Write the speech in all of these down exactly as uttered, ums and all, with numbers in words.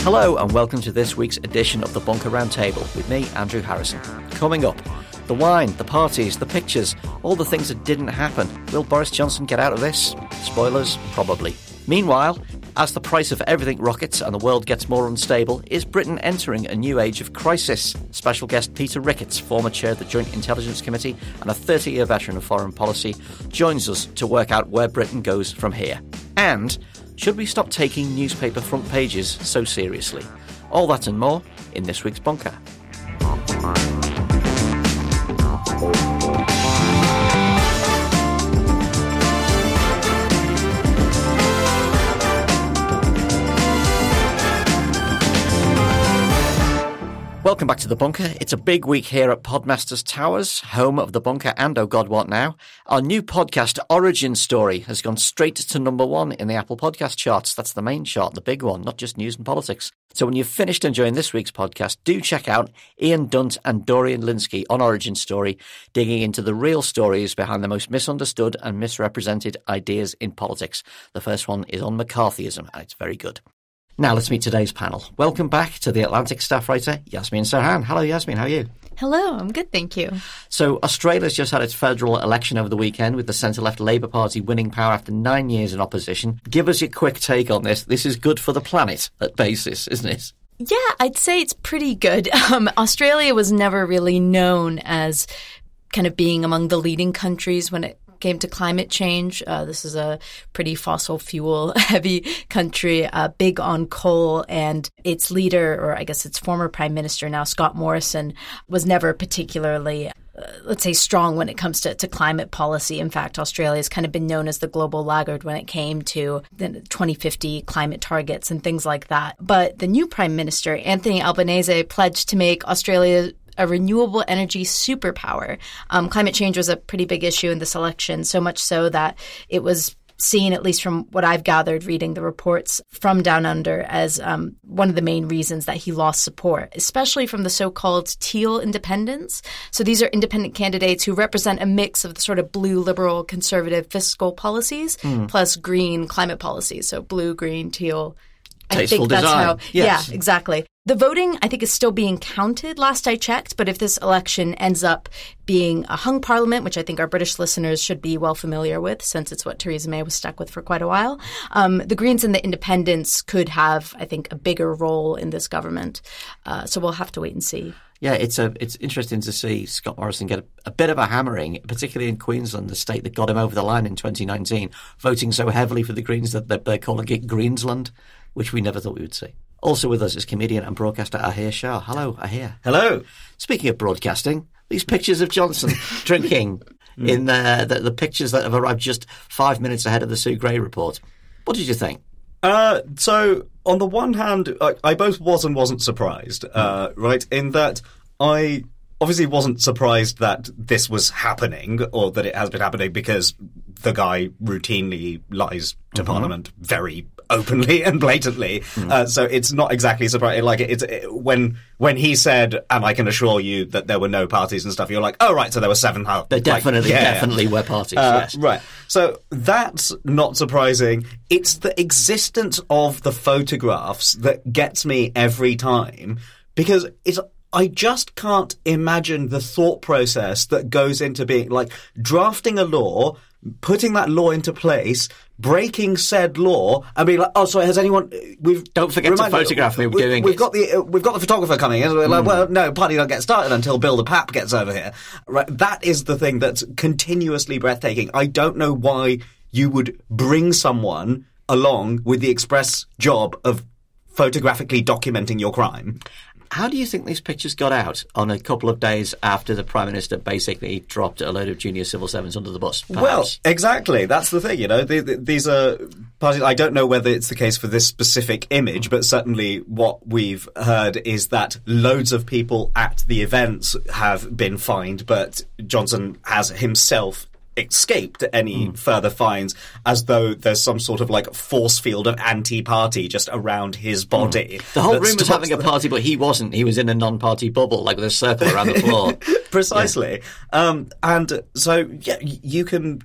Hello and welcome to this week's edition of the Bunker Roundtable with me, Andrew Harrison. Coming up, the wine, the parties, the pictures, all the things that didn't happen. Will Boris Johnson get out of this? Spoilers, probably. Meanwhile, as the price of everything rockets and the world gets more unstable, is Britain entering a new age of crisis? Special guest Peter Ricketts, former chair of the Joint Intelligence Committee and a thirty-year veteran of foreign policy, joins us to work out where Britain goes from here. And should we stop taking newspaper front pages so seriously? All that and more in this week's Bunker. Welcome back to The Bunker. It's a big week here at Podmasters Towers, home of The Bunker and Oh God What Now. Our new podcast, Origin Story, has gone straight to number one in the Apple Podcast charts. That's the main chart, the big one, not just news and politics. So when you've finished enjoying this week's podcast, do check out Ian Dunt and Dorian Linsky on Origin Story, digging into the real stories behind the most misunderstood and misrepresented ideas in politics. The first one is on McCarthyism, and it's very good. Now let's meet today's panel. Welcome back to the Atlantic staff writer, Yasmin Serhan. Hello, Yasmin. How are you? Hello, I'm good, thank you. So Australia's just had its federal election over the weekend with the centre-left Labour Party winning power after nine years in opposition. Give us your quick take on this. This is good for the planet at basis, isn't it? Yeah, I'd say it's pretty good. Um, Australia was never really known as kind of being among the leading countries when it came to climate change. Uh, this is a pretty fossil fuel heavy country, uh, big on coal, and its leader, or I guess its former prime minister now, Scott Morrison, was never particularly, uh, let's say, strong when it comes to, to climate policy. In fact, Australia has kind of been known as the global laggard when it came to the twenty fifty climate targets and things like that. But the new prime minister, Anthony Albanese, pledged to make Australia a renewable energy superpower. Um, climate change was a pretty big issue in this election, so much so that it was seen, at least from what I've gathered reading the reports from Down Under, as um, one of the main reasons that he lost support, especially from the so-called teal independents. So these are independent candidates who represent a mix of the sort of blue, liberal, conservative fiscal policies mm. plus green climate policies. So blue, green, teal. Tasteful I think that's design. how. Yes. Yeah, exactly. The voting, I think, is still being counted, last I checked, but if this election ends up being a hung parliament, which I think our British listeners should be well familiar with, since it's what Theresa May was stuck with for quite a while, um, the Greens and the Independents could have, I think, a bigger role in this government. Uh, so we'll have to wait and see. Yeah, it's a it's interesting to see Scott Morrison get a, a bit of a hammering, particularly in Queensland, the state that got him over the line in twenty nineteen, voting so heavily for the Greens that they're, they're calling it Greensland, which we never thought we would see. Also with us is comedian and broadcaster Ahir Shah. Hello, Ahir. Hello. Speaking of broadcasting, these pictures of Johnson drinking mm. in the, the the pictures that have arrived just five minutes ahead of the Sue Gray report. What did you think? Uh, so, on the one hand, I, I both was and wasn't surprised, uh, right, in that I obviously wasn't surprised that this was happening, or that it has been happening, because the guy routinely lies to mm-hmm. Parliament very openly and blatantly. Mm. Uh, so it's not exactly surprising. Like it's it, when when he said, "And I can assure you that there were no parties and stuff," you're like, "Oh right, so there were seven." There like, definitely, yeah, definitely yeah. were parties. Uh, yes, right. So that's not surprising. It's the existence of the photographs that gets me every time, because it's. I just can't imagine the thought process that goes into being like drafting a law, putting that law into place, breaking said law, and being like, "Oh, sorry, has anyone?" We've don't forget to photograph me. We, doing we've it. got the uh, we've got the photographer coming in. We're like, mm. well, no, party don't get started until Bill the Pap gets over here. Right? That is the thing that's continuously breathtaking. I don't know why you would bring someone along with the express job of photographically documenting your crime. How do you think these pictures got out on a couple of days after the Prime Minister basically dropped a load of junior civil servants under the bus? Perhaps? Well, exactly. That's the thing, you know. The, the, these are parties. I don't know whether it's the case for this specific image, but certainly what we've heard is that loads of people at the events have been fined, but Johnson has himself escaped any mm. further fines, as though there's some sort of like force field of anti-party just around his body. Mm. The whole room was having a party, but he wasn't. He was in a non-party bubble, like with a circle around the floor. Precisely. Yeah. Um, and so, yeah, you can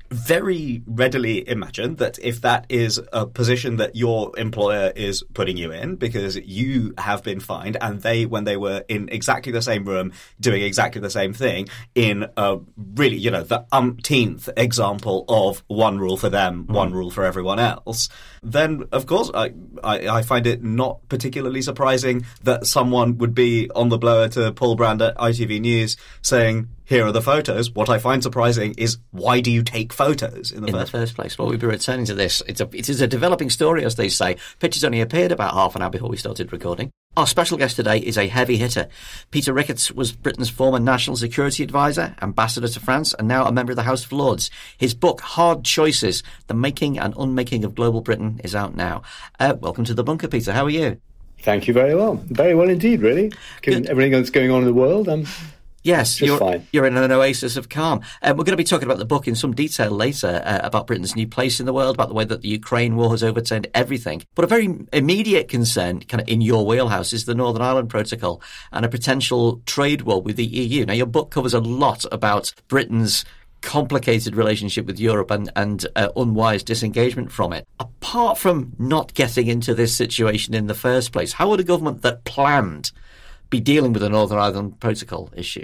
very readily imagine that if that is a position that your employer is putting you in because you have been fined and they, when they were in exactly the same room doing exactly the same thing in a really, you know, the umpteenth example of one rule for them, mm. one rule for everyone else, then of course I, I, I find it not particularly surprising that someone would be on the blower to Paul Brand at I T V News saying, here are the photos. What I find surprising is why do you take photos in the, in first, the first place? Well, we'll be returning to this. It's a, it is a developing story, as they say. Pictures only appeared about half an hour before we started recording. Our special guest today is a heavy hitter. Peter Ricketts was Britain's former national security advisor, ambassador to France, and now a member of the House of Lords. His book, Hard Choices, The Making and Unmaking of Global Britain, is out now. Uh, welcome to The Bunker, Peter. How are you? Thank you very well. Very well indeed, really. Given Good. everything that's going on in the world, I'm... Yes, you're, fine. you're in an oasis of calm. Um, we're going to be talking about the book in some detail later, uh, about Britain's new place in the world, about the way that the Ukraine war has overturned everything. But a very immediate concern, kind of in your wheelhouse, is the Northern Ireland Protocol and a potential trade war with the E U. Now, your book covers a lot about Britain's complicated relationship with Europe and, and uh, unwise disengagement from it. Apart from not getting into this situation in the first place, how would a government that planned be dealing with the Northern Ireland Protocol issue?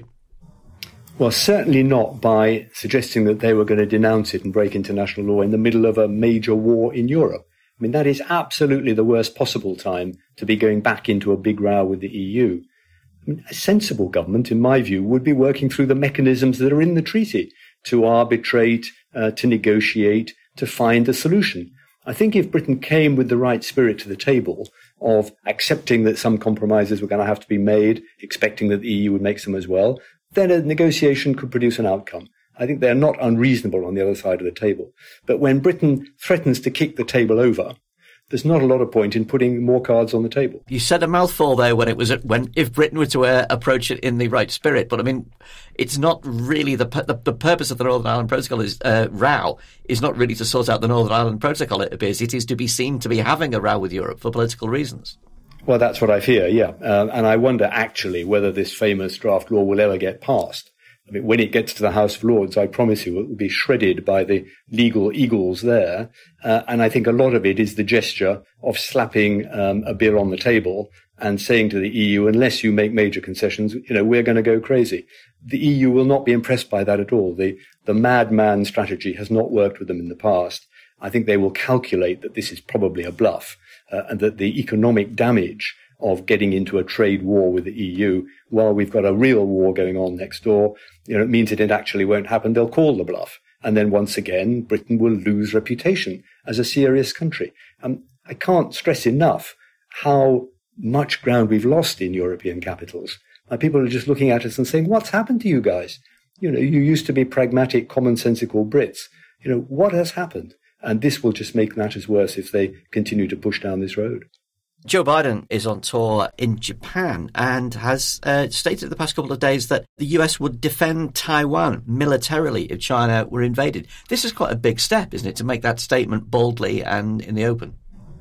Well, certainly not by suggesting that they were going to denounce it and break international law in the middle of a major war in Europe. I mean, that is absolutely the worst possible time to be going back into a big row with the E U. I mean, a sensible government, in my view, would be working through the mechanisms that are in the treaty to arbitrate, uh, to negotiate, to find a solution. I think if Britain came with the right spirit to the table of accepting that some compromises were going to have to be made, expecting that the E U would make some as well, then a negotiation could produce an outcome. I think they're not unreasonable on the other side of the table. But when Britain threatens to kick the table over, there's not a lot of point in putting more cards on the table. You said a mouthful there when it was when if Britain were to uh, approach it in the right spirit, but I mean, it's not really the the, the purpose of the Northern Ireland Protocol is uh, row is not really to sort out the Northern Ireland Protocol. It appears it is to be seen to be having a row with Europe for political reasons. Well, that's what I fear, yeah, uh, and I wonder actually whether this famous draft law will ever get passed. I mean, when it gets to the House of Lords, I promise you it will be shredded by the legal eagles there. Uh, and I think a lot of it is the gesture of slapping um, a bill on the table and saying to the E U, unless you make major concessions, you know, we're going to go crazy. The E U will not be impressed by that at all. The, the madman strategy has not worked with them in the past. I think they will calculate that this is probably a bluff, uh, and that the economic damage of getting into a trade war with the E U while we've got a real war going on next door, you know, it means that it actually won't happen. They'll call the bluff. And then once again, Britain will lose reputation as a serious country. Um, I can't stress enough how much ground we've lost in European capitals. Uh, people are just looking at us and saying, what's happened to you guys? You know, you used to be pragmatic, commonsensical Brits. You know, what has happened? And this will just make matters worse if they continue to push down this road. Joe Biden is on tour in Japan and has uh, stated the past couple of days that the U S would defend Taiwan militarily if China were invaded. This is quite a big step, isn't it, to make that statement boldly and in the open?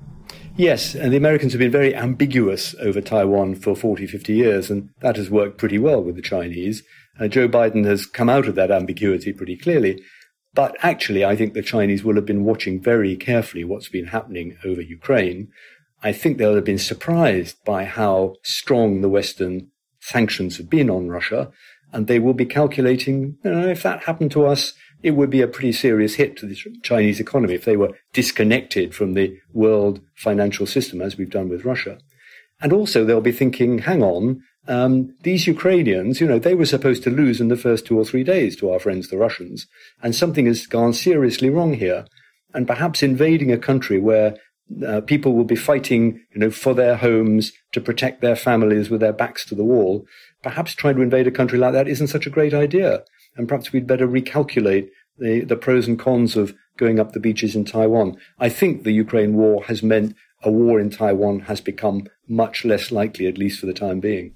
Yes, and the Americans have been very ambiguous over Taiwan for forty, fifty years, and that has worked pretty well with the Chinese. Uh, Joe Biden has come out of that ambiguity pretty clearly. But actually, I think the Chinese will have been watching very carefully what's been happening over Ukraine. I think they'll have been surprised by how strong the Western sanctions have been on Russia, and they will be calculating, you know, if that happened to us, it would be a pretty serious hit to the Chinese economy if they were disconnected from the world financial system, as we've done with Russia. And also they'll be thinking, hang on, um, these Ukrainians, you know, they were supposed to lose in the first two or three days to our friends, the Russians, and something has gone seriously wrong here. And perhaps invading a country where Uh, people will be fighting, you know, for their homes, to protect their families with their backs to the wall. Perhaps trying to invade a country like that isn't such a great idea. And perhaps we'd better recalculate the, the pros and cons of going up the beaches in Taiwan. I think the Ukraine war has meant a war in Taiwan has become much less likely, at least for the time being.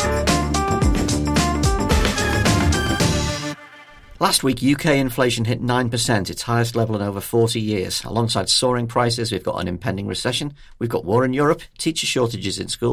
Last week, U K inflation hit nine percent, its highest level in over forty years. Alongside soaring prices, we've got an impending recession, we've got war in Europe, teacher shortages in schools,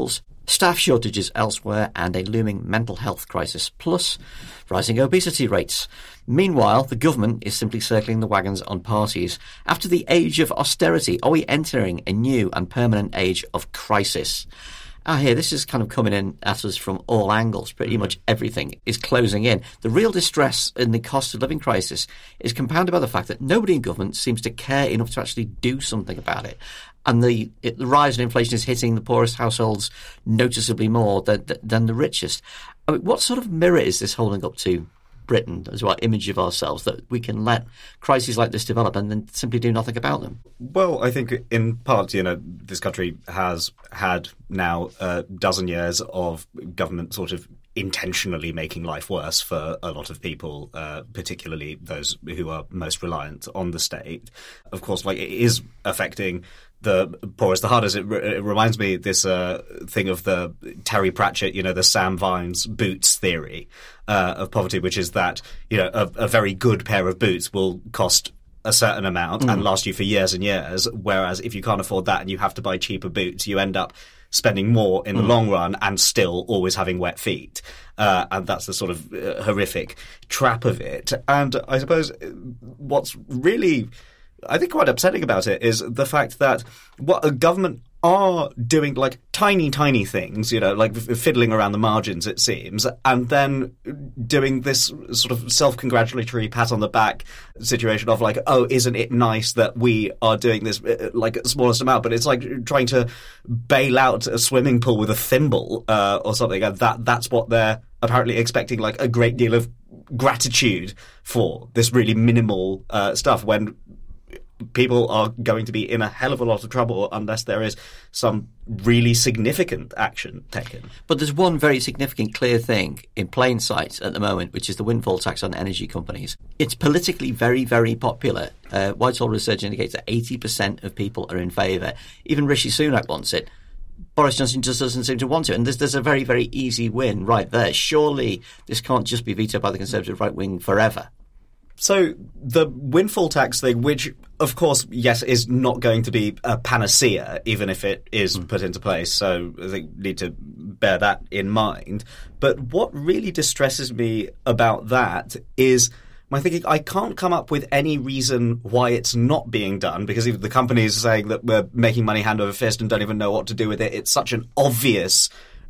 staff shortages elsewhere, and a looming mental health crisis, plus rising obesity rates. Meanwhile, the government is simply circling the wagons on parties. After the age of austerity, are we entering a new and permanent age of crisis? I hear this is kind of coming in at us from all angles. Pretty much everything is closing in. The real distress in the cost of living crisis is compounded by the fact that nobody in government seems to care enough to actually do something about it. And the, it, the rise in inflation is hitting the poorest households noticeably more than, than the richest. I mean, what sort of mirror is this holding up to Britain as our image of ourselves, that we can let crises like this develop and then simply do nothing about them? Well, I think in part, you know, this country has had now a dozen years of government sort of intentionally making life worse for a lot of people, uh, particularly those who are most reliant on the state. Of course, like, it is affecting the poorest the hardest. It, re- it reminds me this uh, thing of the Terry Pratchett, you know, the Sam Vine's boots theory uh, of poverty, which is that, you know, a, a very good pair of boots will cost a certain amount mm. and last you for years and years, whereas if you can't afford that and you have to buy cheaper boots, you end up spending more in the mm. long run and still always having wet feet. Uh, and that's the sort of uh, horrific trap of it. And I suppose what's really, I think, quite upsetting about it is the fact that what a government are doing, like, tiny, tiny things, you know, like f- fiddling around the margins, it seems, and then doing this sort of self-congratulatory pat on the back situation of, like, oh, isn't it nice that we are doing this, uh, like, smallest amount? But it's like trying to bail out a swimming pool with a thimble uh, or something, and that that's what they're apparently expecting, like, a great deal of gratitude for, this really minimal uh, stuff, when people are going to be in a hell of a lot of trouble unless there is some really significant action taken. But there's one very significant, clear thing in plain sight at the moment, which is the windfall tax on energy companies. It's politically very, very popular. Uh, Whitehall research indicates that eighty percent of people are in favour. Even Rishi Sunak wants it. Boris Johnson just doesn't seem to want it. And there's, there's a very, very easy win right there. Surely this can't just be vetoed by the Conservative right wing forever. So the windfall tax thing, which, of course, yes, is not going to be a panacea, even if it is mm. put into place. So I think we need to bear that in mind. But what really distresses me about that is my thinking, I can't come up with any reason why it's not being done, because even the companies are saying that we're making money hand over fist and don't even know what to do with it. It's such an obvious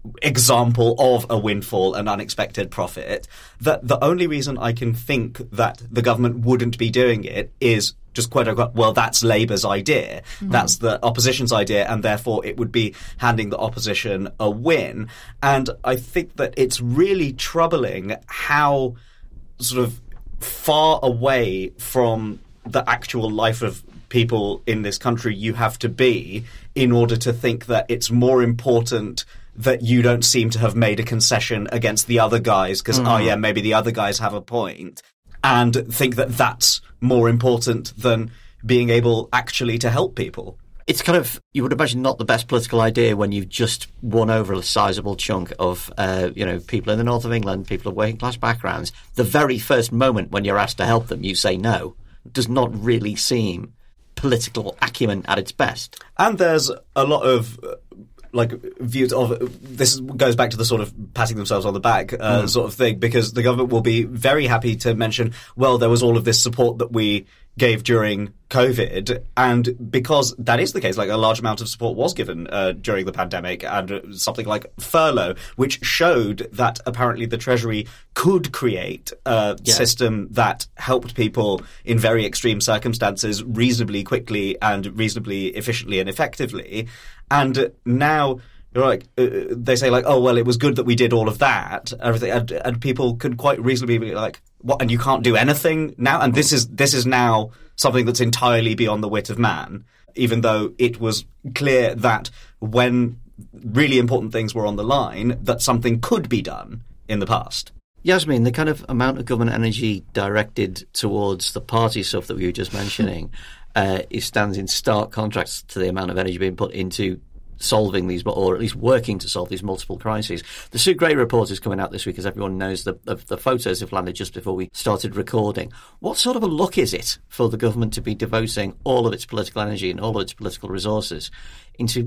example of a windfall and unexpected profit that the only reason I can think that the government wouldn't be doing it is just quote unquote, well, that's Labour's idea. Mm-hmm. That's the opposition's idea, and therefore it would be handing the opposition a win. And I think that it's really troubling how sort of far away from the actual life of people in this country you have to be in order to think that it's more important that you don't seem to have made a concession against the other guys because, mm. oh yeah, maybe the other guys have a point, and think that that's more important than being able actually to help people. It's kind of, you would imagine, not the best political idea when you've just won over a sizable chunk of, uh, you know, people in the north of England, people of working class backgrounds. The very first moment when you're asked to help them, you say no. Does not really seem political acumen at its best. And there's a lot of Uh, like views of this goes back to the sort of patting themselves on the back uh, mm. sort of thing, because the government will be very happy to mention, well, there was all of this support that we gave during COVID, and because that is the case, like a large amount of support was given uh, during the pandemic, and something like furlough, which showed that apparently the Treasury could create a yeah. system that helped people in very extreme circumstances reasonably quickly and reasonably efficiently and effectively. And now you're like, uh, they say like, oh, well, it was good that we did all of that, everything, and, and people can quite reasonably be like, what? And you can't do anything now? And this is this is now something that's entirely beyond the wit of man, even though it was clear that when really important things were on the line, that something could be done in the past. Yasmin, the kind of amount of government energy directed towards the party stuff that we were just mentioning uh, it stands in stark contrast to the amount of energy being put into solving these, or at least working to solve these multiple crises. The Sue Gray report is coming out this week, as everyone knows. The, the, the photos have landed just before we started recording. What sort of a look is it for the government to be devoting all of its political energy and all of its political resources into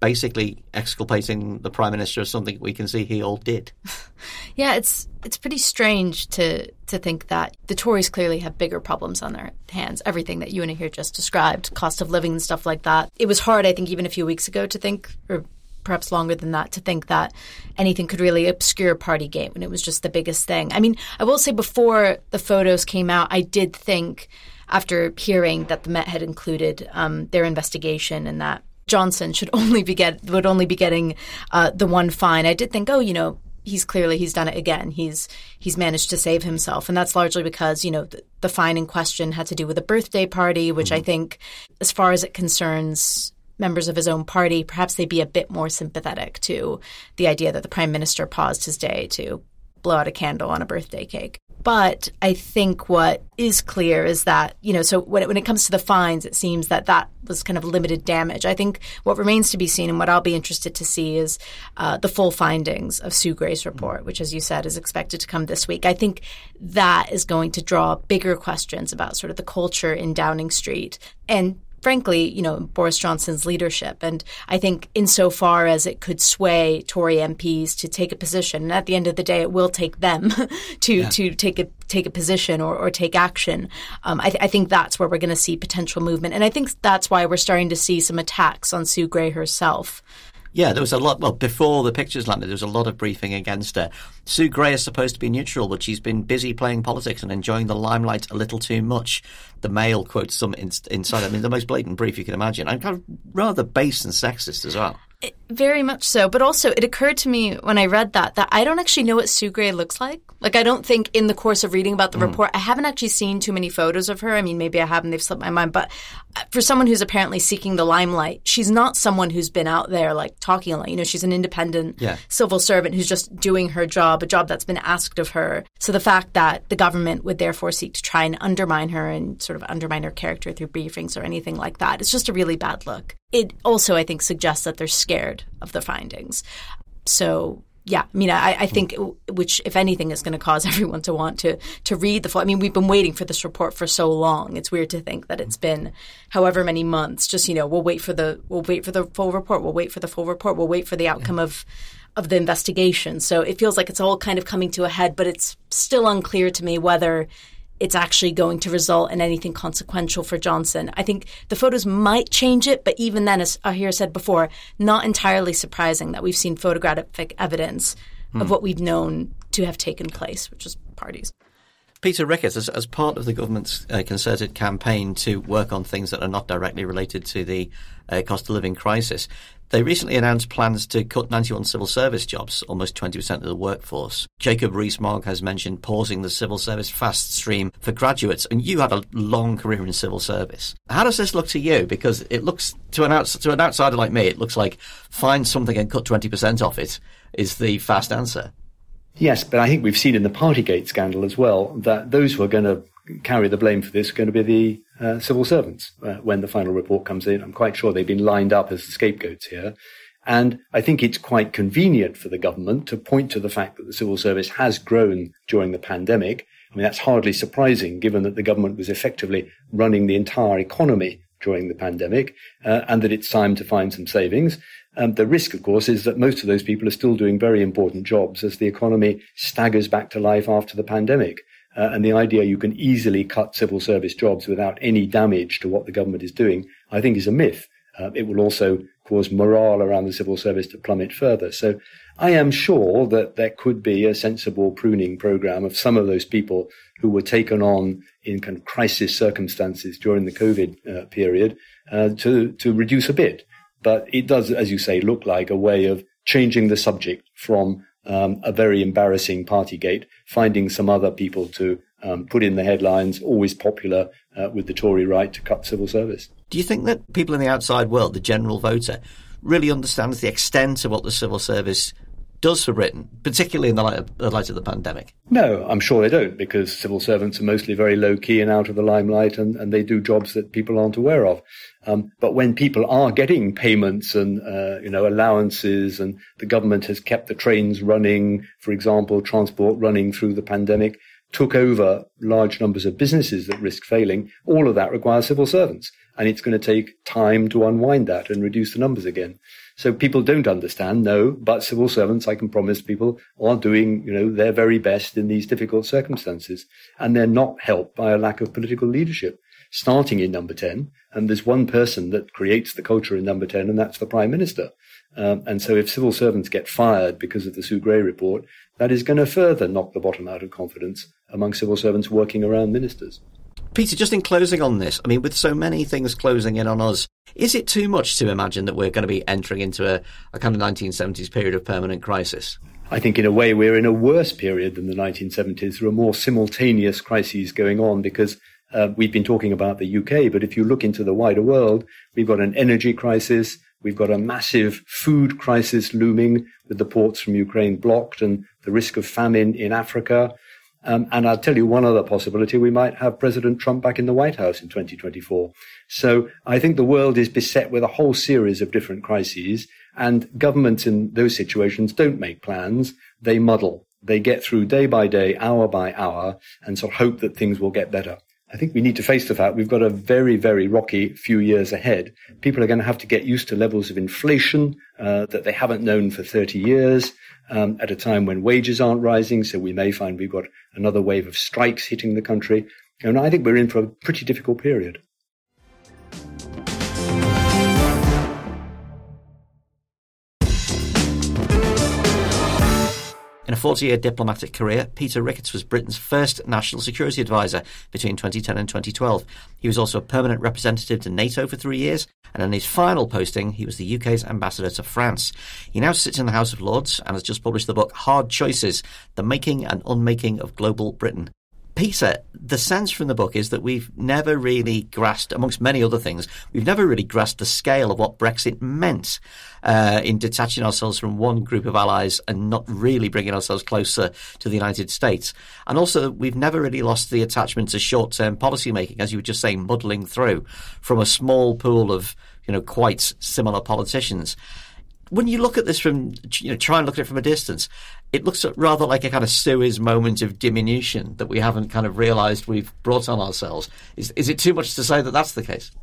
basically exculpating the Prime Minister as something we can see he all did. Yeah, it's it's pretty strange to to think that the Tories clearly have bigger problems on their hands. Everything that you and here just described, cost of living and stuff like that. It was hard, I think, even a few weeks ago to think, or perhaps longer than that, to think that anything could really obscure Partygate when it was just the biggest thing. I mean, I will say before the photos came out, I did think, after hearing that the Met had included um, their investigation and that Johnson should only be get would only be getting uh, the one fine, I did think, oh, you know, he's clearly he's done it again. He's he's managed to save himself, and that's largely because, you know, the, the fine in question had to do with a birthday party, which mm-hmm. I think, as far as it concerns members of his own party, perhaps they'd be a bit more sympathetic to the idea that the Prime Minister paused his day to blow out a candle on a birthday cake. But I think what is clear is that, you know, so when it, when it comes to the fines, it seems that that was kind of limited damage. I think what remains to be seen, and what I'll be interested to see, is uh, the full findings of Sue Gray's report, which, as you said, is expected to come this week. I think that is going to draw bigger questions about sort of the culture in Downing Street and, frankly, you know, Boris Johnson's leadership. And I think insofar as it could sway Tory M Ps to take a position, and at the end of the day, it will take them to yeah. to take a take a position or, or take action. Um, I, th- I think that's where we're going to see potential movement. And I think that's why we're starting to see some attacks on Sue Gray herself. Yeah, there was a lot. Well, before the pictures landed, there was a lot of briefing against her. Sue Gray is supposed to be neutral, but she's been busy playing politics and enjoying the limelight a little too much. The Mail quotes some in, inside. I mean, the most blatant brief you can imagine. And kind of rather base and sexist as well. It, very much so. But also, it occurred to me when I read that, that I don't actually know what Sue Gray looks like. Like, I don't think in the course of reading about the mm. report, I haven't actually seen too many photos of her. I mean, maybe I haven't. They've slipped my mind. But for someone who's apparently seeking the limelight, she's not someone who's been out there, like, talking a lot. You know, she's an independent yeah. civil servant who's just doing her job, a job that's been asked of her. So the fact that the government would therefore seek to try and undermine her and sort of undermine her character through briefings or anything like that, it's just a really bad look. It also, I think, suggests that they're scared of the findings. So, yeah, I mean, I, I think, which, if anything, is going to cause everyone to want to to read the full. I mean, we've been waiting for this report for so long. It's weird to think that it's been however many months. Just, you know, we'll wait for the we'll wait for the full report. We'll wait for the full report. We'll wait for the outcome yeah. of of the investigation. So it feels like it's all kind of coming to a head, but it's still unclear to me whether it's actually going to result in anything consequential for Johnson. I think the photos might change it, but even then, as Ahir said before, not entirely surprising that we've seen photographic evidence hmm. of what we've known to have taken place, which is parties. Peter Ricketts, as, as part of the government's uh, concerted campaign to work on things that are not directly related to the uh, cost of living crisis, they recently announced plans to cut ninety-one civil service jobs, almost twenty percent of the workforce. Jacob Rees-Mogg has mentioned pausing the civil service fast stream for graduates, and you had a long career in civil service. How does this look to you? Because it looks, to an, outs- to an outsider like me, it looks like find something and cut twenty percent off it is the fast answer. Yes, but I think we've seen in the Partygate scandal as well that those who are going to carry the blame for this are going to be the uh, civil servants uh, when the final report comes in. I'm quite sure they've been lined up as the scapegoats here. And I think it's quite convenient for the government to point to the fact that the civil service has grown during the pandemic. I mean, that's hardly surprising given that the government was effectively running the entire economy during the pandemic uh, and that it's time to find some savings. Um, the risk, of course, is that most of those people are still doing very important jobs as the economy staggers back to life after the pandemic. Uh, and the idea you can easily cut civil service jobs without any damage to what the government is doing, I think, is a myth. Uh, it will also cause morale around the civil service to plummet further. So I am sure that there could be a sensible pruning program of some of those people who were taken on in kind of crisis circumstances during the COVID uh, period uh, to, to reduce a bit. But it does, as you say, look like a way of changing the subject from um, a very embarrassing Partygate, finding some other people to um, put in the headlines, always popular uh, with the Tory right to cut civil service. Do you think that people in the outside world, the general voter, really understands the extent of what the civil service does for Britain, particularly in the light of the, light of the pandemic? No, I'm sure they don't, because civil servants are mostly very low-key and out of the limelight, and, and they do jobs that people aren't aware of. Um, but when people are getting payments and, uh, you know, allowances, and the government has kept the trains running, for example, transport running through the pandemic, took over large numbers of businesses that risk failing, all of that requires civil servants. and it's going to take time to unwind that and reduce the numbers again. So people don't understand, no, but civil servants, I can promise people, are doing, you know, their very best in these difficult circumstances. And they're not helped by a lack of political leadership, starting in Number ten. And there's one person that creates the culture in Number ten, and that's the Prime Minister. Um, and so if civil servants get fired because of the Sue Gray report, that is going to further knock the bottom out of confidence among civil servants working around ministers. Peter, just in closing on this, I mean, with so many things closing in on us, is it too much to imagine that we're going to be entering into a, a kind of nineteen seventies period of permanent crisis? I think in a way we're in a worse period than the nineteen seventies. There are more simultaneous crises going on because uh, we've been talking about the U K, but if you look into the wider world, we've got an energy crisis, we've got a massive food crisis looming with the ports from Ukraine blocked and the risk of famine in Africa. Um, and I'll tell you one other possibility. We might have President Trump back in the White House in twenty twenty-four. So I think the world is beset with a whole series of different crises, and governments in those situations don't make plans. They muddle. They get through day by day, hour by hour, and sort of hope that things will get better. I think we need to face the fact we've got a very, very rocky few years ahead. People are going to have to get used to levels of inflation uh, that they haven't known for thirty years. Um, at a time when wages aren't rising, so we may find we've got another wave of strikes hitting the country. And I think we're in for a pretty difficult period. In a forty-year diplomatic career, Peter Ricketts was Britain's first national security advisor between twenty ten and twenty twelve. He was also a permanent representative to NATO for three years, and in his final posting, he was the U K's ambassador to France. He now sits in the House of Lords and has just published the book Hard Choices, The Making and Unmaking of Global Britain. Peter, the sense from the book is that we've never really grasped, amongst many other things, we've never really grasped the scale of what Brexit meant uh, in detaching ourselves from one group of allies and not really bringing ourselves closer to the United States. And also, we've never really lost the attachment to short-term policy making, as you were just saying, muddling through from a small pool of, you know, quite similar politicians. When you look at this from, you know, try and look at it from a distance, it looks rather like a kind of Suez moment of diminution that we haven't kind of realised we've brought on ourselves. Is, is it too much to say that that's the case?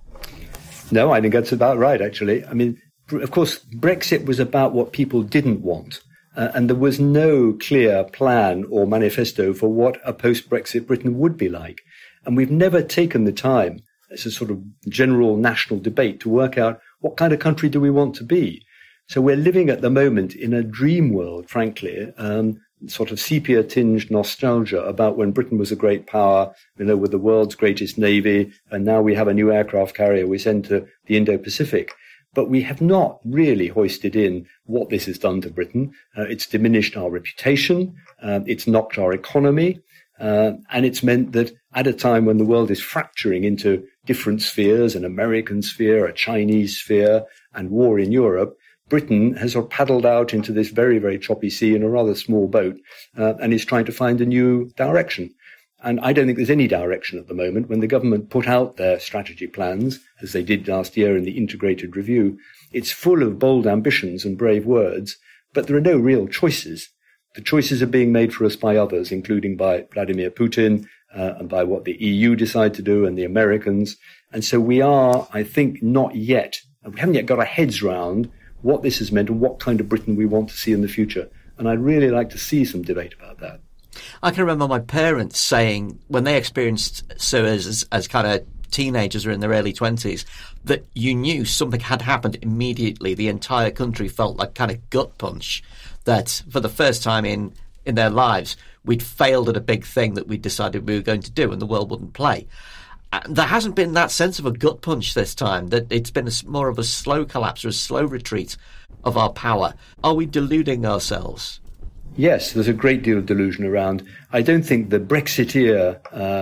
No, I think that's about right, actually. I mean, of course, Brexit was about what people didn't want. Uh, and there was no clear plan or manifesto for what a post-Brexit Britain would be like. And we've never taken the time, as a sort of general national debate, to work out what kind of country do we want to be. So we're living at the moment in a dream world, frankly, um, sort of sepia-tinged nostalgia about when Britain was a great power, you know, with the world's greatest navy, and now we have a new aircraft carrier we send to the Indo-Pacific. But we have not really hoisted in what this has done to Britain. Uh, it's diminished our reputation, uh, it's knocked our economy, uh, and it's meant that at a time when the world is fracturing into different spheres, an American sphere, a Chinese sphere, and war in Europe, Britain has sort of paddled out into this very, very choppy sea in a rather small boat uh, and is trying to find a new direction. And I don't think there's any direction at the moment. When the government put out their strategy plans, as they did last year in the integrated review, it's full of bold ambitions and brave words, but there are no real choices. The choices are being made for us by others, including by Vladimir Putin uh, and by what the E U decide to do and the Americans. And so we are, I think, not yet, we haven't yet got our heads round what this has meant and what kind of Britain we want to see in the future. And I'd really like to see some debate about that. I can remember my parents saying, when they experienced Suez as, as kind of teenagers or in their early twenties, that you knew something had happened immediately. The entire country felt like kind of gut punch, that for the first time in, in their lives, we'd failed at a big thing that we'd decided we were going to do and the world wouldn't play. There hasn't been that sense of a gut punch this time, that it's been a, more of a slow collapse or a slow retreat of our power. Are we deluding ourselves? Yes, there's a great deal of delusion around. I don't think the Brexiteer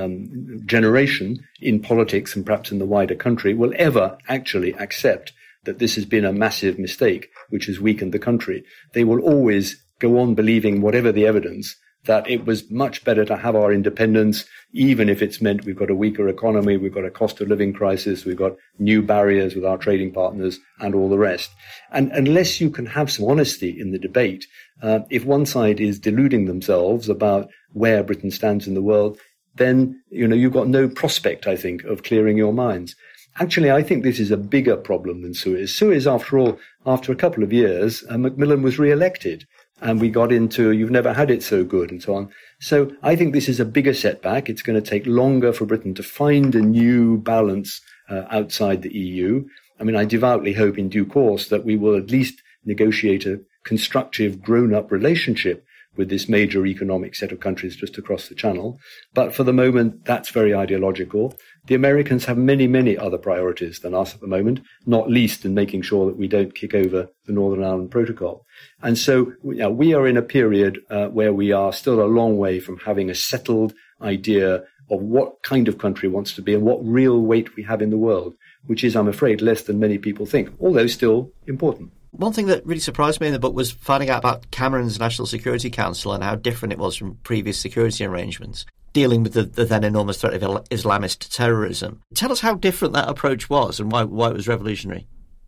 um, generation in politics and perhaps in the wider country will ever actually accept that this has been a massive mistake which has weakened the country. They will always go on believing, whatever the evidence, that it was much better to have our independence, even if it's meant we've got a weaker economy, we've got a cost of living crisis, we've got new barriers with our trading partners and all the rest. And unless you can have some honesty in the debate, uh, if one side is deluding themselves about where Britain stands in the world, then, you know, you've got no prospect, I think, of clearing your minds. Actually, I think this is a bigger problem than Suez. Suez, after all, after a couple of years, uh, Macmillan was re-elected, and we got into you've never had it so good and so on. So I think this is a bigger setback. It's going to take longer for Britain to find a new balance uh, outside the E U. I mean, I devoutly hope in due course that we will at least negotiate a constructive, grown-up relationship with this major economic set of countries just across the Channel. But for the moment, that's very ideological. The Americans have many, many other priorities than us at the moment, not least in making sure that we don't kick over the Northern Ireland Protocol. And so you know, we are in a period uh, where we are still a long way from having a settled idea of what kind of country wants to be and what real weight we have in the world, which is, I'm afraid, less than many people think, although still important. One thing that really surprised me in the book was finding out about Cameron's National Security Council and how different it was from previous security arrangements, dealing with the, the then enormous threat of Islamist terrorism. Tell us how different that approach was and why, why it was revolutionary.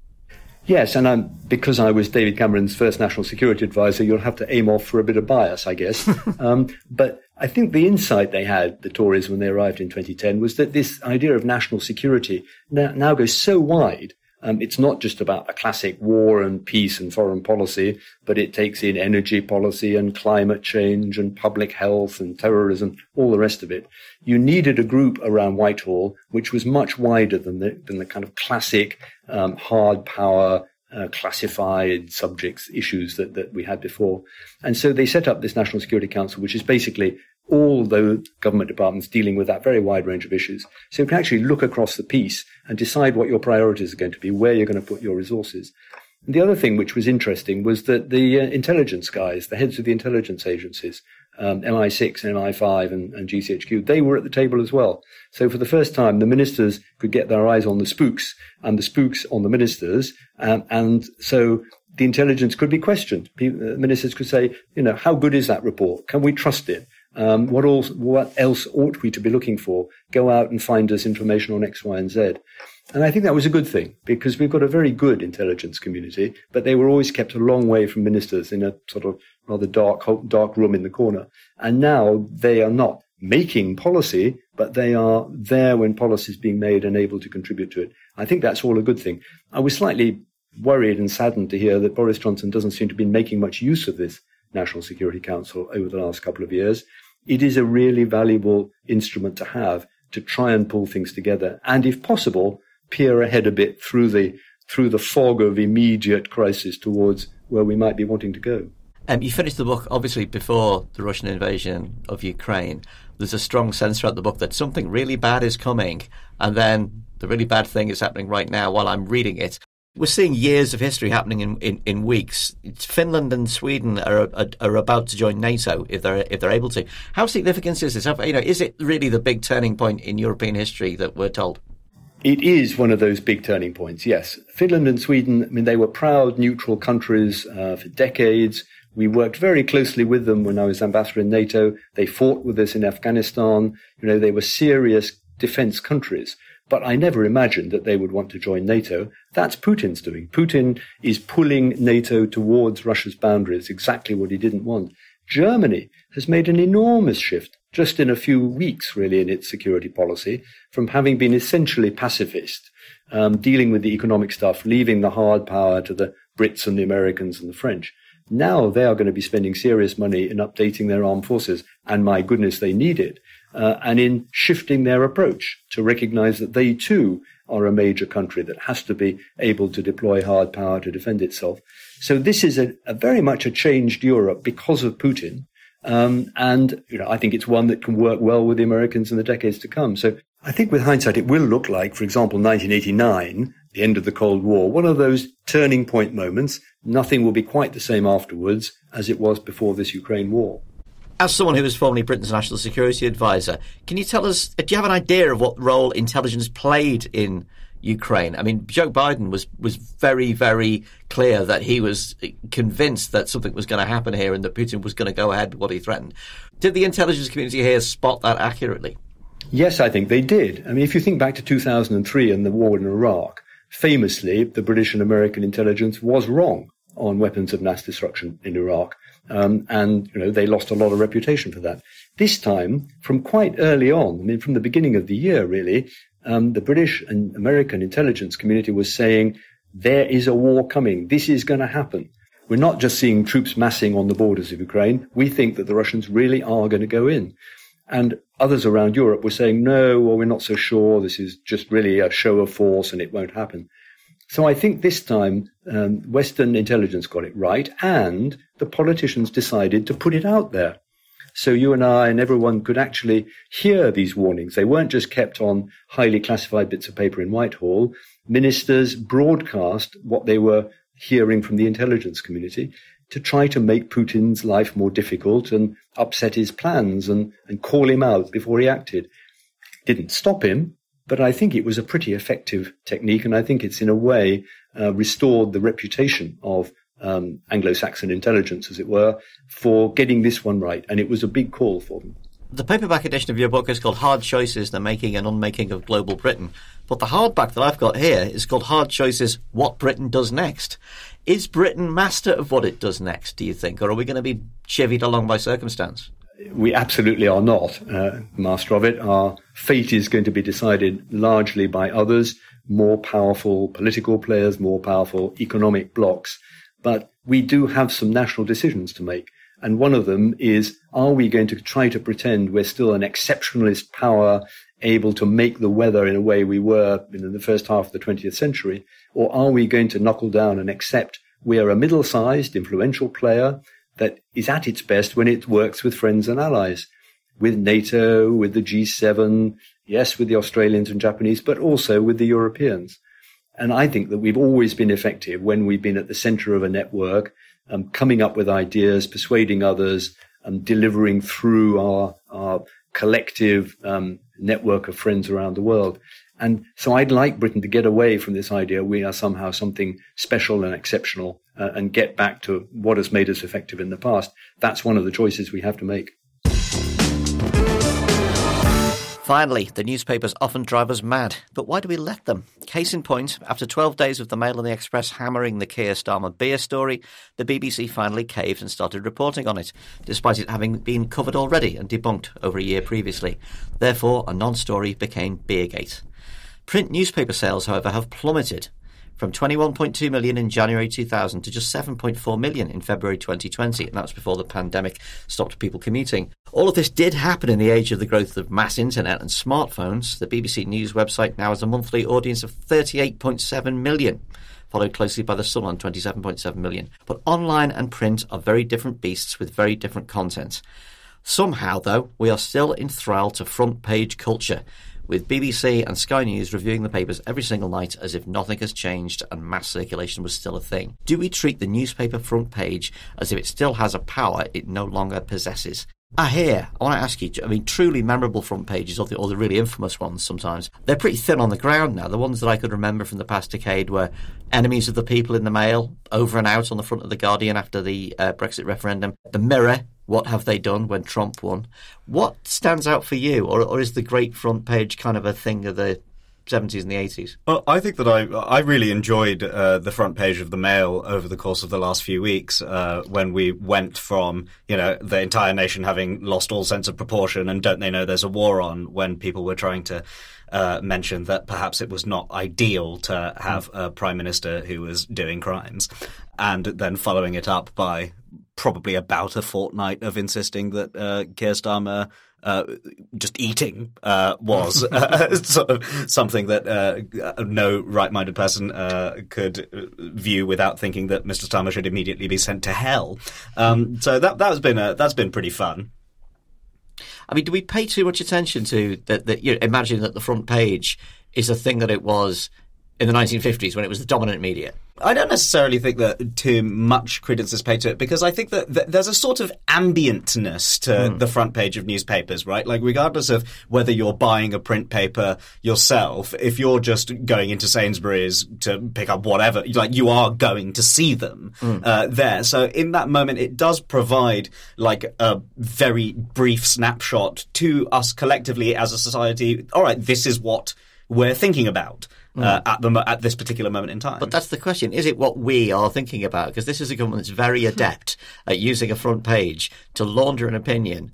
Yes, and I'm, because I was David Cameron's first national security advisor, you'll have to aim off for a bit of bias, I guess. um, but I think the insight they had, the Tories, when they arrived in twenty ten, was that this idea of national security now, now goes so wide. Um, it's not just about the classic war and peace and foreign policy, but it takes in energy policy and climate change and public health and terrorism, all the rest of it. You needed a group around Whitehall which was much wider than the, than the kind of classic um, hard power, uh, classified subjects issues that, that we had before. And so they set up this National Security Council, which is basically all the government departments dealing with that very wide range of issues. So you can actually look across the piece and decide what your priorities are going to be, where you're going to put your resources. And the other thing which was interesting was that the uh, intelligence guys, the heads of the intelligence agencies, um, M I six, M I five and, and G C H Q, they were at the table as well. So for the first time, the ministers could get their eyes on the spooks and the spooks on the ministers. Um, and so the intelligence could be questioned. People, uh, ministers could say, you know, how good is that report? Can we trust it? Um, what, else, what else ought we to be looking for? Go out and find us information on X, Y, and Z. And I think that was a good thing because we've got a very good intelligence community, but they were always kept a long way from ministers in a sort of rather dark, dark room in the corner. And now they are not making policy, but they are there when policy is being made and able to contribute to it. I think that's all a good thing. I was slightly worried and saddened to hear that Boris Johnson doesn't seem to be making much use of this National Security Council over the last couple of years. It is a really valuable instrument to have to try and pull things together and, if possible, peer ahead a bit through the through the fog of immediate crisis towards where we might be wanting to go. Um, you finished the book, obviously, before the Russian invasion of Ukraine. There's a strong sense throughout the book that something really bad is coming, and then the really bad thing is happening right now while I'm reading it. We're seeing years of history happening in, in, in weeks. It's Finland and Sweden are, are are about to join NATO if they're if they're able to. How significant is this? You know, is it really the big turning point in European history that we're told? It is one of those big turning points, yes. Finland and Sweden, I mean, they were proud neutral countries uh, for decades. We worked very closely with them when I was ambassador in NATO. They fought with us in Afghanistan. You know, they were serious defense countries. But I never imagined that they would want to join NATO. That's Putin's doing. Putin is pulling NATO towards Russia's boundaries, exactly what he didn't want. Germany has made an enormous shift, just in a few weeks, really, in its security policy, from having been essentially pacifist, um, dealing with the economic stuff, leaving the hard power to the Brits and the Americans and the French. Now they are going to be spending serious money in updating their armed forces, and my goodness, they need it. Uh, and in shifting their approach to recognize that they too are a major country that has to be able to deploy hard power to defend itself. So this is a, a very much a changed Europe because of Putin. Um, and, you know, I think it's one that can work well with the Americans in the decades to come. So I think with hindsight, it will look like, for example, nineteen eighty-nine, the end of the Cold War, one of those turning point moments. Nothing will be quite the same afterwards as it was before this Ukraine war. As someone who was formerly Britain's national security advisor, can you tell us, do you have an idea of what role intelligence played in Ukraine? I mean, Joe Biden was, was very, very clear that he was convinced that something was going to happen here and that Putin was going to go ahead with what he threatened. Did the intelligence community here spot that accurately? Yes, I think they did. I mean, if you think back to two thousand three and the war in Iraq, famously, the British and American intelligence was wrong on weapons of mass destruction in Iraq. Um, and, you know, they lost a lot of reputation for that. This time, from quite early on, I mean, from the beginning of the year, really, um, the British and American intelligence community was saying, there is a war coming. This is going to happen. We're not just seeing troops massing on the borders of Ukraine. We think that the Russians really are going to go in. And others around Europe were saying, no, well, we're not so sure. This is just really a show of force and it won't happen. So I think this time um, Western intelligence got it right, and the politicians decided to put it out there. So you and I and everyone could actually hear these warnings. They weren't just kept on highly classified bits of paper in Whitehall. Ministers broadcast what they were hearing from the intelligence community to try to make Putin's life more difficult and upset his plans and, and call him out before he acted. Didn't stop him, but I think it was a pretty effective technique, and I think it's in a way uh, restored the reputation of um, Anglo-Saxon intelligence, as it were, for getting this one right, and it was a big call for them. The paperback edition of your book is called Hard Choices, the Making and Unmaking of Global Britain. But the hardback that I've got here is called Hard Choices, What Britain Does Next. Is Britain master of what it does next, do you think? Or are we going to be chivied along by circumstance? We absolutely are not uh, master of it. Our fate is going to be decided largely by others, more powerful political players, more powerful economic blocs. But we do have some national decisions to make. And one of them is, are we going to try to pretend we're still an exceptionalist power able to make the weather in a way we were in the first half of the twentieth century? Or are we going to knuckle down and accept we are a middle-sized, influential player that is at its best when it works with friends and allies, with NATO, with the G seven, yes, with the Australians and Japanese, but also with the Europeans. And I think that we've always been effective when we've been at the center of a network, um, coming up with ideas, persuading others, and delivering through our, our collective um, network of friends around the world. And so I'd like Britain to get away from this idea we are somehow something special and exceptional uh, and get back to what has made us effective in the past. That's one of the choices we have to make. Finally, the newspapers often drive us mad, but why do we let them? Case in point, after twelve days of the Mail and the Express hammering the Keir Starmer beer story, the B B C finally caved and started reporting on it, despite it having been covered already and debunked over a year previously. Therefore, a non-story became Beergate. Print newspaper sales, however, have plummeted from twenty-one point two million in January two thousand to just seven point four million in February twenty twenty, and that was before the pandemic stopped people commuting. All of this did happen in the age of the growth of mass internet and smartphones. The B B C News website now has a monthly audience of thirty-eight point seven million, followed closely by The Sun on twenty-seven point seven million. But online and print are very different beasts with very different content. Somehow, though, we are still enthralled to front-page culture, with B B C and Sky News reviewing the papers every single night as if nothing has changed and mass circulation was still a thing. Do we treat the newspaper front page as if it still has a power it no longer possesses? Ah, here, I want to ask you, I mean, truly memorable front pages, or the, or the really infamous ones sometimes, they're pretty thin on the ground now. The ones that I could remember from the past decade were Enemies of the People in the Mail, over and out on the front of The Guardian after the uh, Brexit referendum, The Mirror, What Have They Done when Trump won. What stands out for you, or, or is the great front page kind of a thing of the seventies and the eighties? Well, I think that I I really enjoyed uh, the front page of the Mail over the course of the last few weeks uh, when we went from, you know, the entire nation having lost all sense of proportion and don't they know there's a war on, when people were trying to uh, mention that perhaps it was not ideal to have a prime minister who was doing crimes, and then following it up by probably about a fortnight of insisting that uh, Keir Starmer uh, just eating uh, was uh, sort of something that uh, no right-minded person uh, could view without thinking that Mister Starmer should immediately be sent to hell. Um, so that that's been a, that's been pretty fun. I mean, do we pay too much attention to that? That you know, imagine that the front page is a thing that it was in the nineteen fifties when it was the dominant media. I don't necessarily think that too much credence is paid to it, because I think that th- there's a sort of ambientness to mm. the front page of newspapers, right? Like, regardless of whether you're buying a print paper yourself, if you're just going into Sainsbury's to pick up whatever, like, you are going to see them mm. uh, there. So in that moment, it does provide like a very brief snapshot to us collectively as a society. All right, this is what we're thinking about. Uh, at the at this particular moment in time. But that's the question. Is it what we are thinking about? Because this is a government that's very adept at using a front page to launder an opinion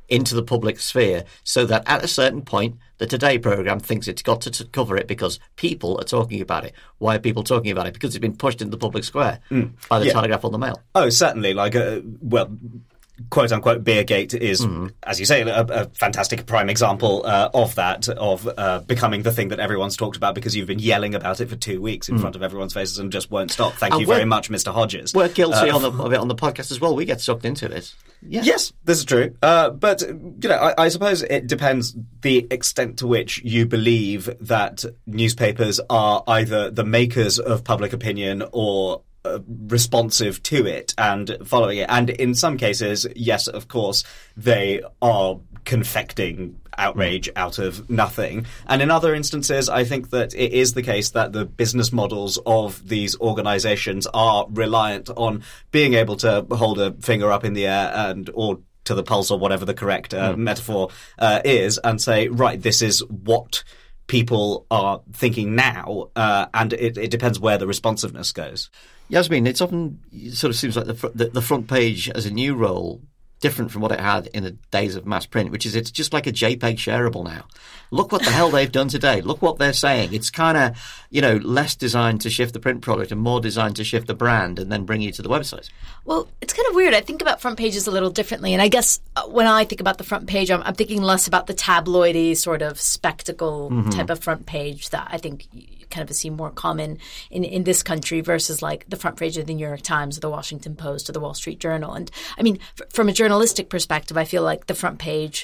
into the public sphere so that at a certain point the Today programme thinks it's got to, to cover it because people are talking about it. Why are people talking about it? Because it's been pushed into the public square mm. by the yeah. Telegraph or the Mail. Oh, certainly. Like, uh, well... quote-unquote Beergate is, mm. as you say, a, a fantastic prime example uh, of that, of uh, becoming the thing that everyone's talked about because you've been yelling about it for two weeks in mm. front of everyone's faces and just won't stop. Thank and you very much, Mister Hodges. We're guilty uh, on the, of it on the podcast as well. We get sucked into it. Yeah. Yes, this is true. Uh, but, you know, I, I suppose it depends the extent to which you believe that newspapers are either the makers of public opinion or Uh, responsive to it and following it. And in some cases, yes, of course, they are confecting outrage out of nothing. And in other instances, I think that it is the case that the business models of these organizations are reliant on being able to hold a finger up in the air and or to the pulse or whatever the correct uh, mm. metaphor uh, is and say, right, this is what people are thinking now, uh, and it, it depends where the responsiveness goes. Yasmin, it's often it sort of seems like the, fr- the the front page as a new role different from what it had in the days of mass print, which is it's just like a JPEG shareable now. Look what the hell they've done today. Look what they're saying. It's kind of, you know, less designed to shift the print product and more designed to shift the brand and then bring you to the website. Well, it's kind of weird. I think about front pages a little differently. And I guess when I think about the front page, I'm, I'm thinking less about the tabloidy sort of spectacle mm-hmm. type of front page that I think you kind of see more common in, in this country versus like the front page of the New York Times or the Washington Post or the Wall Street Journal. And I mean, f- from a journalistic perspective, I feel like the front page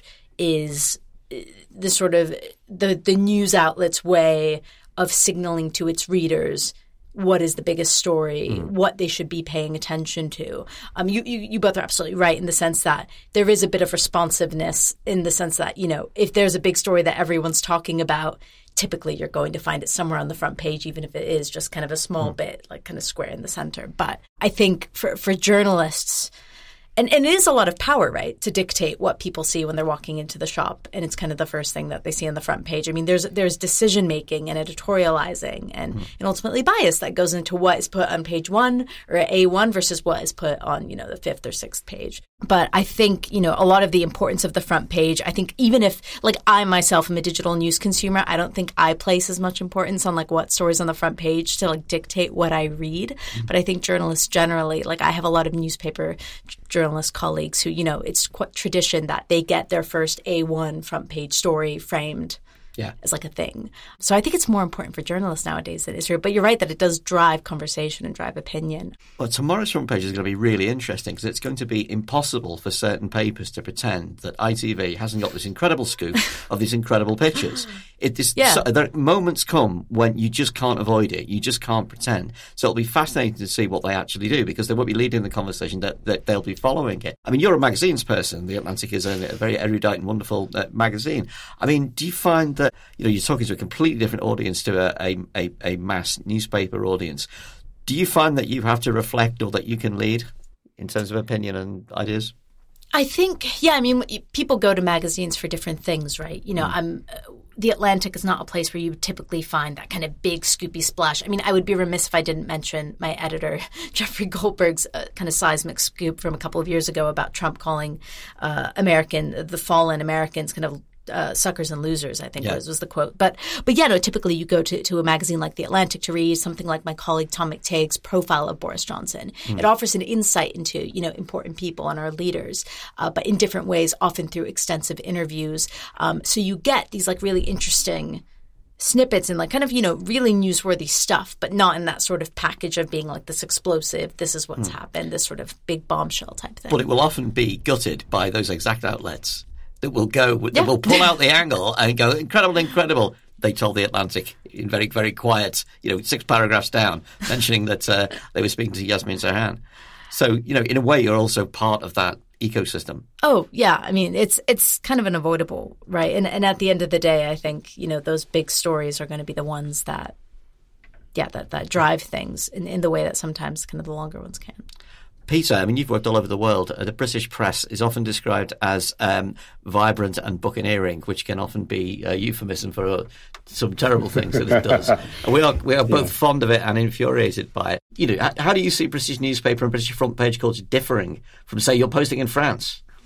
is the sort of the, the news outlet's way of signaling to its readers what is the biggest story, mm. what they should be paying attention to. Um, you, you, you both are absolutely right in the sense that there is a bit of responsiveness in the sense that, you know, if there's a big story that everyone's talking about, typically you're going to find it somewhere on the front page, even if it is just kind of a small mm. bit, like kind of square in the center. But I think for, for journalists, And, and it is a lot of power, right, to dictate what people see when they're walking into the shop. And it's kind of the first thing that they see on the front page. I mean, there's there's decision-making and editorializing and, mm-hmm. and ultimately bias that goes into what is put on page one or A one versus what is put on, you know, the fifth or sixth page. But I think, you know, a lot of the importance of the front page, I think even if, like, I myself am a digital news consumer, I don't think I place as much importance on, like, what stories on the front page to, like, dictate what I read. Mm-hmm. But I think journalists generally, like, I have a lot of newspaper journalist colleagues who, you know, it's quite tradition that they get their first A one front page story framed yeah. as like a thing. So I think it's more important for journalists nowadays than it is here. But you're right that it does drive conversation and drive opinion. Well, tomorrow's front page is going to be really interesting because it's going to be impossible for certain papers to pretend that I T V hasn't got this incredible scoop of these incredible pictures. It is, yeah. so, there moments come when you just can't avoid it. You just can't pretend. So it'll be fascinating to see what they actually do because they won't be leading the conversation, that, that they'll be following it. I mean, you're a magazines person. The Atlantic is a, a very erudite and wonderful uh, magazine. I mean, do you find that, you know, you're talking to a completely different audience to a, a, a mass newspaper audience. Do you find that you have to reflect or that you can lead in terms of opinion and ideas? I think, yeah, I mean, people go to magazines for different things, right? You know, mm. I'm, uh, The Atlantic is not a place where you would typically find that kind of big, scoopy splash. I mean, I would be remiss if I didn't mention my editor, Jeffrey Goldberg's uh, kind of seismic scoop from a couple of years ago about Trump calling uh, American, the fallen Americans kind of Uh, suckers and losers, I think yeah. was, was the quote. But but yeah, no, typically you go to, to a magazine like The Atlantic to read something like my colleague Tom McTague's profile of Boris Johnson. Mm. It offers an insight into, you know, important people and our leaders, uh, but in different ways, often through extensive interviews. Um, so you get these like really interesting snippets and like kind of, you know, really newsworthy stuff, but not in that sort of package of being like this explosive, this is what's mm. happened, this sort of big bombshell type thing. But it will often be gutted by those exact outlets that will go, that yeah. will pull out the angle and go, incredible, incredible. They told The Atlantic in very, very quiet, you know, six paragraphs down, mentioning that uh, they were speaking to Yasmin Serhan. So, you know, in a way, you're also part of that ecosystem. Oh, yeah. I mean, it's it's kind of unavoidable, right? And, and at the end of the day, I think, you know, those big stories are going to be the ones that, yeah, that, that drive things in, in the way that sometimes kind of the longer ones can. Peter, I mean, you've worked all over the world. The British press is often described as um, vibrant and buccaneering, which can often be a euphemism for uh, some terrible things that it does. And we are we are both yeah. fond of it and infuriated by it. You know, how do you see British newspaper and British front page culture differing from, say, you're posting in France?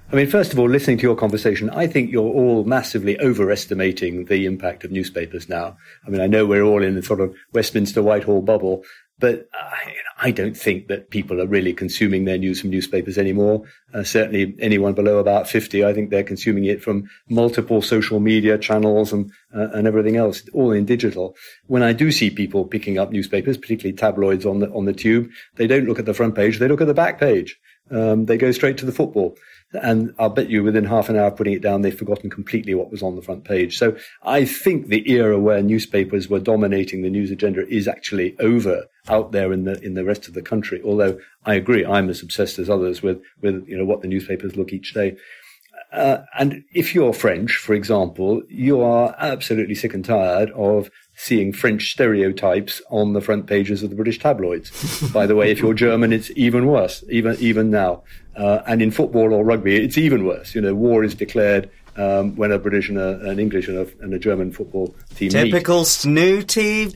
I mean, first of all, listening to your conversation, I think you're all massively overestimating the impact of newspapers now. I mean, I know we're all in the sort of Westminster Whitehall bubble, but I, I don't think that people are really consuming their news from newspapers anymore. Uh, certainly anyone below about fifty, I think they're consuming it from multiple social media channels and, uh, and everything else, all in digital. When I do see people picking up newspapers, particularly tabloids on the, on the tube, they don't look at the front page, they look at the back page. Um, they go straight to the football. And I'll bet you within half an hour of putting it down, they've forgotten completely what was on the front page. So I think the era where newspapers were dominating the news agenda is actually over out there in the in the rest of the country. Although I agree, I'm as obsessed as others with, with you know, what the newspapers look each day. Uh, and if you're French, for example, you are absolutely sick and tired of seeing French stereotypes on the front pages of the British tabloids. By the way, if you're German, it's even worse, even even now. Uh, and in football or rugby, it's even worse. You know, war is declared um, when a British and a, an English and a, and a German football team meet. Typical snooty.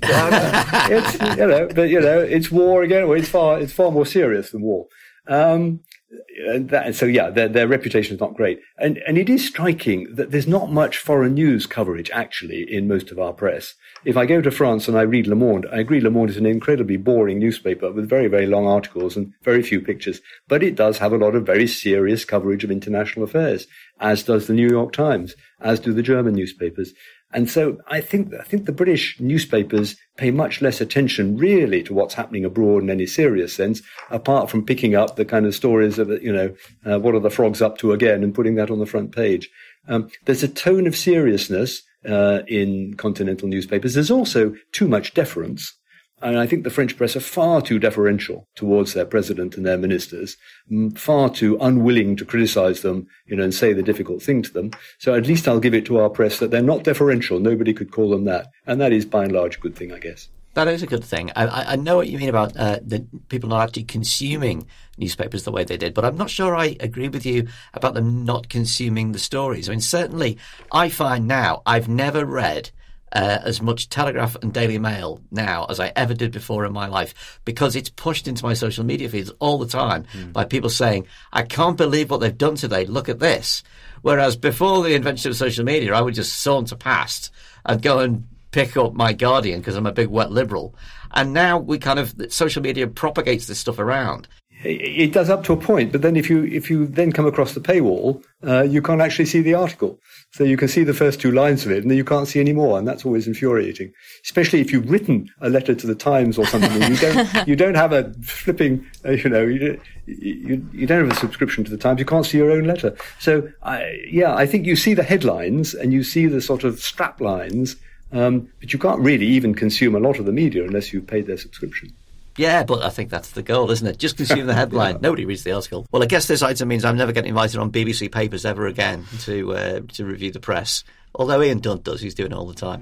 It's, you know, but you know, it's war again. Well, it's far it's far more serious than war. Um, And that, so yeah, their, their reputation is not great. And, and it is striking that there's not much foreign news coverage actually in most of our press. If I go to France and I read Le Monde, I agree Le Monde is an incredibly boring newspaper with very, very long articles and very few pictures, but it does have a lot of very serious coverage of international affairs, as does the New York Times, as do the German newspapers. And so I think, I think the British newspapers pay much less attention really to what's happening abroad in any serious sense, apart from picking up the kind of stories of, you know, uh, what are the frogs up to again and putting that on the front page. Um, there's a tone of seriousness, uh, in continental newspapers. There's also too much deference. And I think the French press are far too deferential towards their president and their ministers, far too unwilling to criticize them, you know, and say the difficult thing to them. So at least I'll give it to our press that they're not deferential. Nobody could call them that. And that is by and large a good thing, I guess. That is a good thing. I, I know what you mean about uh, the people not actually consuming newspapers the way they did, but I'm not sure I agree with you about them not consuming the stories. I mean, certainly I find now I've never read Uh, as much Telegraph and Daily Mail now as I ever did before in my life, because it's pushed into my social media feeds all the time mm. by people saying, I can't believe what they've done today, look at this. Whereas before the invention of social media, I would just saunter past and go and pick up my Guardian because I'm a big wet liberal. And now we kind of, social media propagates this stuff around. It does up to a point, but then if you if you then come across the paywall, uh, you can't actually see the article. So you can see the first two lines of it, and then you can't see any more, and that's always infuriating. Especially if you've written a letter to the Times or something, and you don't you don't have a flipping, uh, you know, you, you you don't have a subscription to the Times. You can't see your own letter. So I, yeah, I think you see the headlines and you see the sort of strap lines, um, but you can't really even consume a lot of the media unless you've paid their subscription. Yeah, but I think that's the goal, isn't it? Just consume the headline. yeah. Nobody reads the article. Well, I guess this item means I'm never getting invited on B B C Papers ever again to uh, to review the press. Although Ian Dunt does, he's doing it all the time.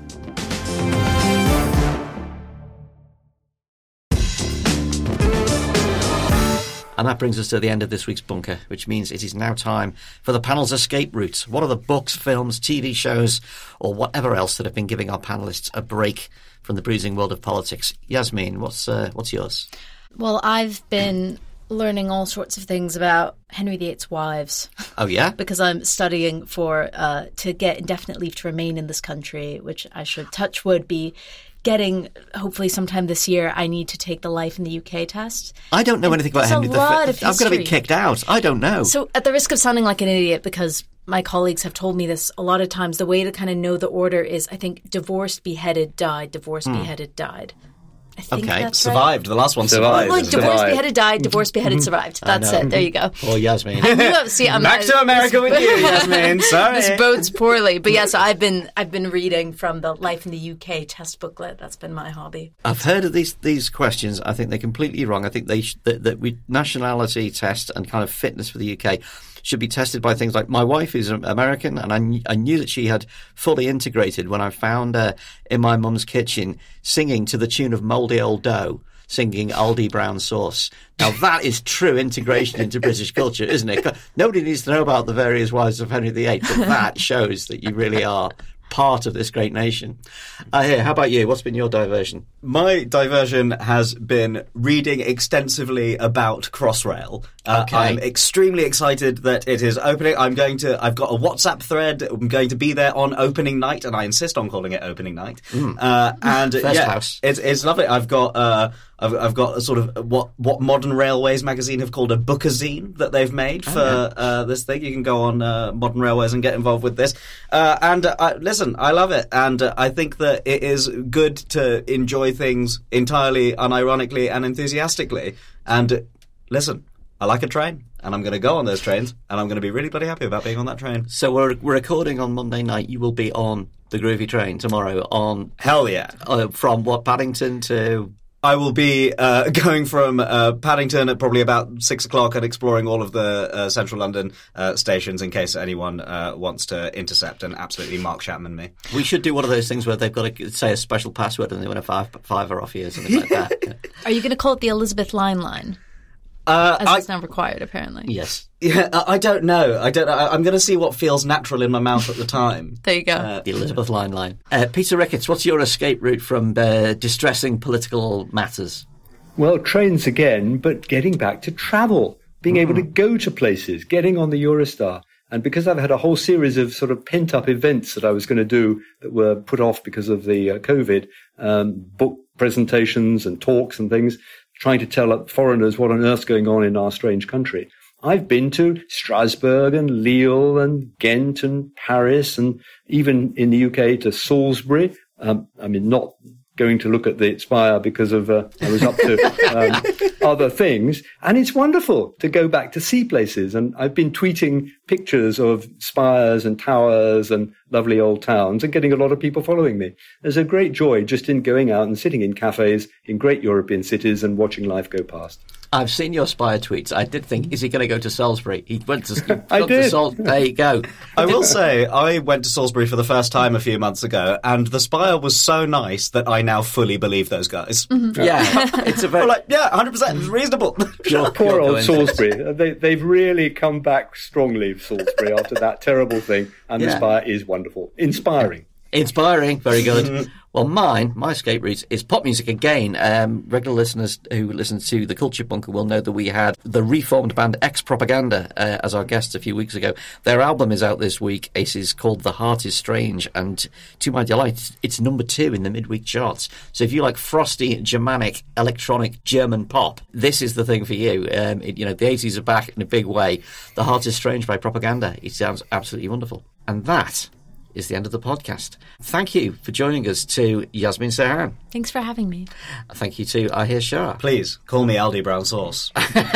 And that brings us to the end of this week's Bunker, which means it is now time for the panel's escape routes. What are the books, films, T V shows, or whatever else that have been giving our panellists a break from the bruising world of politics? Yasmin, what's uh, what's yours? Well, I've been learning all sorts of things about Henry the Eighth's wives. Oh, yeah? Because I'm studying for uh, to get indefinite leave to remain in this country, which I should touch wood be getting hopefully sometime this year. I need to take the Life in the U K test. I don't know and anything about Henry the Fifth. I'm going to be kicked out. I don't know. So at the risk of sounding like an idiot, because my colleagues have told me this a lot of times, the way to kind of know the order is, I think, divorced, beheaded, died, divorced, mm. beheaded, died. I think okay, that's survived. Right. The last one survived. Like divorced, survived. beheaded, died. Divorced, beheaded, survived. That's it. There you go. Or Yasmin. I knew, see, I'm, Back to America with you, Yasmin. Sorry. This bodes poorly, but yes, I've been I've been reading from the Life in the U K test booklet. That's been my hobby. I've heard of these these questions. I think they're completely wrong. I think they sh- that, that we nationality test and kind of fitness for the U K should be tested by things like, my wife is American, and I, kn- I knew that she had fully integrated when I found her in my mum's kitchen singing to the tune of Mouldy Old Dough, singing Aldi Brown Sauce. Now that is true integration into British culture, isn't it? Nobody needs to know about the various wives of Henry the Eighth, but that shows that you really are part of this great nation. Uh, here, how about you? What's been your diversion? My diversion has been reading extensively about Crossrail. Uh, Okay. I'm extremely excited that it is opening. I'm going to. I've got a WhatsApp thread. I'm going to be there on opening night, and I insist on calling it opening night. Uh, and First yeah, house. it's it's lovely. I've got. Uh, I've, I've got a sort of what what Modern Railways magazine have called a bookazine that they've made for uh, this thing. You can go on uh, Modern Railways and get involved with this. Uh, and uh, I, listen, I love it, and uh, I think that it is good to enjoy things entirely unironically and enthusiastically. And uh, listen, I like a train, and I'm going to go on those trains, and I'm going to be really bloody happy about being on that train. So we're, we're recording on Monday night. You will be on the Groovy Train tomorrow on Hell yeah. uh, from what, Paddington to... I will be uh, going from uh, Paddington at probably about six o'clock and exploring all of the uh, central London uh, stations in case anyone uh, wants to intercept and absolutely Mark Chapman me. We should do one of those things where they've got to say a special password and they win a five, fiver off you or something like that. Are you going to call it the Elizabeth Line line? Uh, As I, it's now required, apparently. Yes. yeah, I I don't know. I don't know. I- I'm going to see what feels natural in my mouth at the time. There you go. Uh, The Elizabeth Line line. Uh, Peter Ricketts, what's your escape route from uh, distressing political matters? Well, trains again, but getting back to travel, being able to go to places, getting on the Eurostar. And because I've had a whole series of sort of pent-up events that I was going to do that were put off because of the uh, COVID, um, book presentations and talks and things, trying to tell foreigners what on earth's going on in our strange country. I've been to Strasbourg and Lille and Ghent and Paris and even in the U K to Salisbury. Um, I mean, not going to look at the spire because of uh, I was up to um, other things. And it's wonderful to go back to see places. And I've been tweeting pictures of spires and towers and lovely old towns and getting a lot of people following me. There's a great joy just in going out and sitting in cafes in great European cities and watching life go past. I've seen your Spire tweets. I did think, is he going to go to Salisbury? He went to, he I got to did. Sal- There you go. I will say, I went to Salisbury for the first time a few months ago, and the spire was so nice that I now fully believe those guys. Yeah, it's a very... I'm like, yeah, one hundred percent, it's reasonable. pure- Poor pure old coincidence. Salisbury. Uh, They, they've really come back strongly, Salisbury, after that terrible thing. And Yeah. the spire is wonderful. Inspiring. Inspiring, very good. Well, mine, my escape route is pop music again. Um, regular listeners who listen to the Culture Bunker will know that we had the reformed band Ex Propaganda uh, as our guests a few weeks ago. Their album is out this week. It is called The Heart Is Strange, and to my delight, it's number two in the midweek charts. So if you like frosty, Germanic, electronic, German pop, this is the thing for you. Um, it, you know, the eighties are back in a big way. The Heart Is Strange by Propaganda. It sounds absolutely wonderful. And that is the end of the podcast. Thank you for joining us, to Yasmin Sehan. Thanks for having me. Thank you to Ahir Shah. Please, call me Aldi Brown Sauce.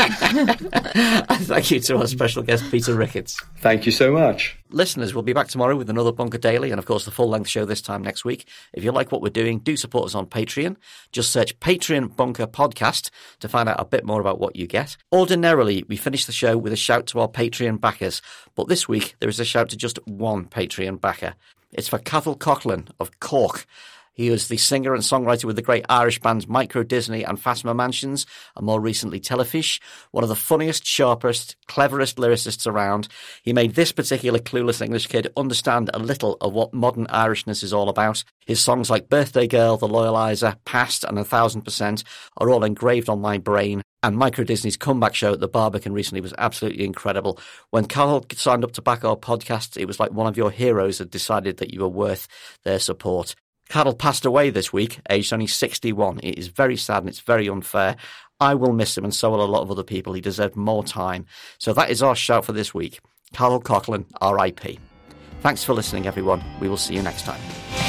And thank you to our special guest, Peter Ricketts. Thank you so much. Listeners, we'll be back tomorrow with another Bunker Daily and, of course, the full-length show this time next week. If you like what we're doing, do support us on Patreon. Just search Patreon Bunker Podcast to find out a bit more about what you get. Ordinarily, we finish the show with a shout to our Patreon backers, but this week there is a shout to just one Patreon backer. It's for Cathal Coughlin of Cork. He was the singer and songwriter with the great Irish bands Micro Disney and Phasma Mansions, and more recently Telefish. One of the funniest, sharpest, cleverest lyricists around. He made this particular clueless English kid understand a little of what modern Irishness is all about. His songs like Birthday Girl, The Loyalizer, Past and A Thousand Percent are all engraved on my brain. And Micro Disney's comeback show at the Barbican recently was absolutely incredible. When Carl signed up to back our podcast, it was like one of your heroes had decided that you were worth their support. Carol passed away this week, aged only sixty-one. It is very sad and it's very unfair. I will miss him, and so will a lot of other people. He deserved more time. So that is our shout for this week. Carol Coughlin, R I P. Thanks for listening, everyone. We will see you next time.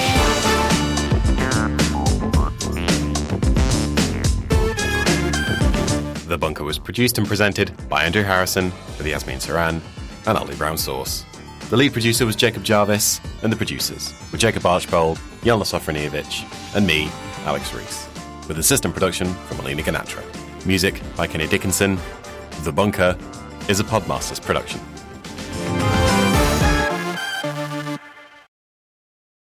The Bunker was produced and presented by Andrew Harrison with Yasmin Saran and Aldi Brown Sauce. The lead producer was Jacob Jarvis, and the producers were Jacob Archbold, Jelena Sofronijevic, and me, Alex Rees, with assistant production from Alina Ganatra. Music by Kenny Dickinson. The Bunker is a Podmasters production.